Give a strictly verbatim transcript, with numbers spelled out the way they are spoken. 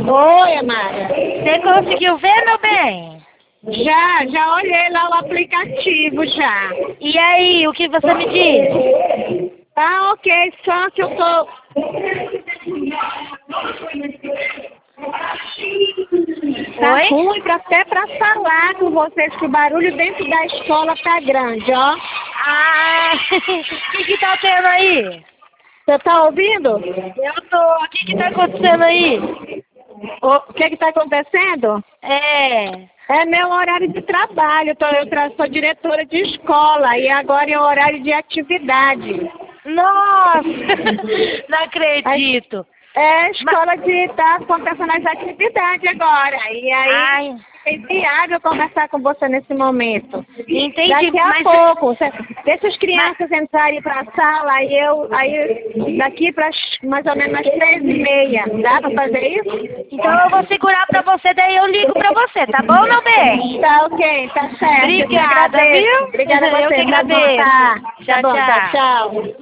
Oi, Amara. Você conseguiu ver, meu bem? Já, já olhei lá o aplicativo já. E aí, o que você me diz? Tá ok, só que eu tô... Tá Oi? ruim pra, até pra falar com vocês, que o barulho dentro da escola tá grande, ó. Ah, o que que tá tendo aí? Você tá ouvindo? Eu tô. O que que tá acontecendo aí? O que que tá acontecendo? É. É meu horário de trabalho, tô, eu tra- sou diretora de escola e agora é o horário de atividade. Nossa! Não acredito. É escola de tá acontecendo as atividades agora. E aí Ai, é inviável conversar com você nesse momento. entendi, Daqui a mas... pouco, cê- deixa as crianças entrarem para a sala, aí eu, aí daqui para mais ou menos as três e meia. Dá para fazer isso? Então eu vou segurar pra você, daí eu ligo pra você, tá bom, meu bem? Tá ok, tá certo. Eu te Obrigada, agradeço. viu? Obrigada a Eu você. que Tá bom, agradeço. tá. Tá Tchau, bom, tá, tchau. tchau.